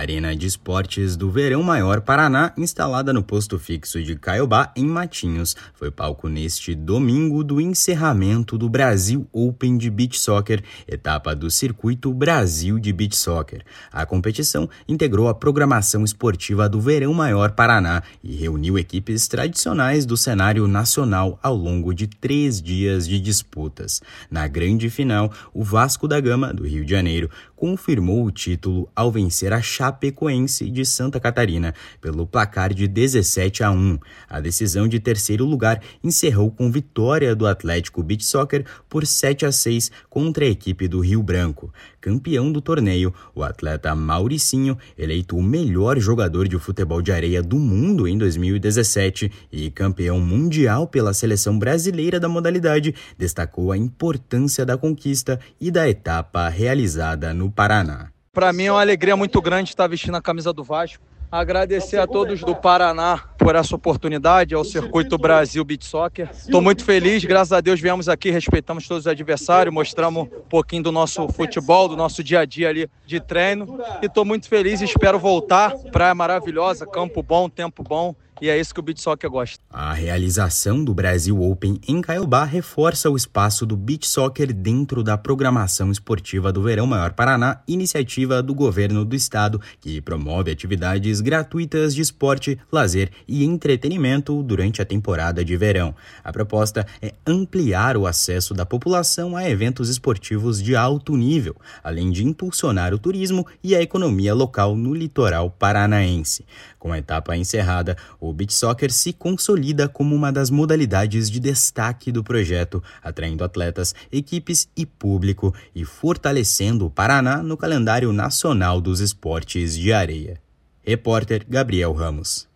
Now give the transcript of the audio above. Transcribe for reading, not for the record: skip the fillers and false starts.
Arena de Esportes do Verão Maior Paraná, instalada no posto fixo de Caiobá, em Matinhos, foi palco neste domingo do encerramento do Brasil Open de Beach Soccer, etapa do Circuito Brasil de Beach Soccer. A competição integrou a programação esportiva do Verão Maior Paraná e reuniu equipes tradicionais do cenário nacional ao longo de 3 dias de disputas. Na grande final, o Vasco da Gama, do Rio de Janeiro, confirmou o título ao vencer a Chapecoense de Santa Catarina pelo placar de 17-1. A decisão de terceiro lugar encerrou com vitória do Atlético Beach Soccer por 7-6 contra a equipe do Rio Branco. Campeão do torneio, o atleta Mauricinho, eleito o melhor jogador de futebol de areia do mundo em 2017 e campeão mundial pela seleção brasileira da modalidade, destacou a importância da conquista e da etapa realizada no Paraná. Para mim é uma alegria muito grande estar vestindo a camisa do Vasco. Agradecer a todos do Paraná por essa oportunidade, ao Circuito Brasil Beach Soccer. Estou muito feliz, graças a Deus viemos aqui, respeitamos todos os adversários, mostramos um pouquinho do nosso futebol, do nosso dia a dia ali de treino. E estou muito feliz e espero voltar. Praia maravilhosa, campo bom, tempo bom. E é isso que o Beach Soccer gosta. A realização do Brasil Open em Caiobá reforça o espaço do Beach Soccer dentro da programação esportiva do Verão Maior Paraná, iniciativa do governo do estado que promove atividades gratuitas de esporte, lazer e entretenimento durante a temporada de verão. A proposta é ampliar o acesso da população a eventos esportivos de alto nível, além de impulsionar o turismo e a economia local no litoral paranaense. Com a etapa encerrada, o Beach Soccer se consolida como uma das modalidades de destaque do projeto, atraindo atletas, equipes e público e fortalecendo o Paraná no calendário nacional dos esportes de areia. Repórter Gabriel Ramos.